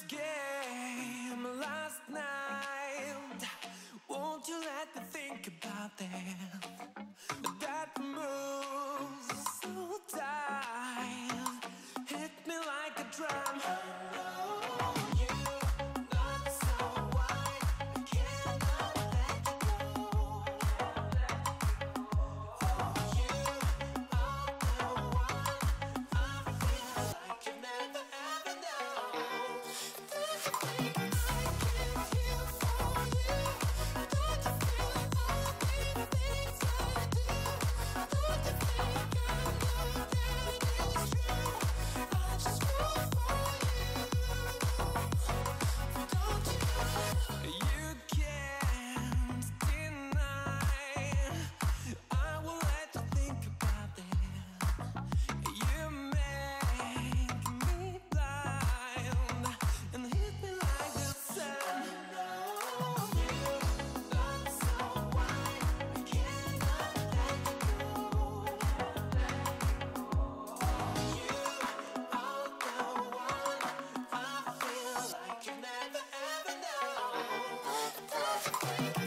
game last night. Won't you let me think about that? That moves so tight, hit me like a drum. Oh, you not so wide, I cannot let you go. Oh, you are the one I feel like you never ever know. Don't you think I can feel for you? Don't you feel all the things I do? Don't you think I know that it's true? I just fall for you. Don't you? You can't deny. I will let you think about it. You make me blind and hit me like the sun. No, you not so wide, I cannot let you go. You are the one I feel like you never ever know. Don't you think